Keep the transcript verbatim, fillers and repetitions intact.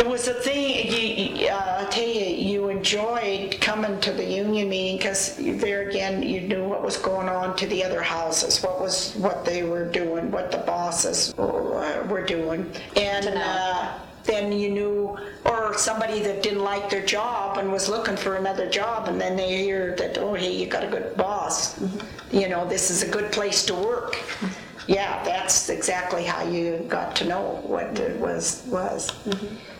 was a thing, you, you, uh, I tell you, you enjoyed coming to the union meeting because there again, you knew what was going on to the other houses, what was, what they were doing, what the bosses uh, were doing. And uh, then you knew, or somebody that didn't like their job and was looking for another job, and then they hear that, oh, hey, you got a good boss. Mm-hmm. You know, this is a good place to work. Mm-hmm. Yeah, that's exactly how you got to know what it was. was. Mm-hmm.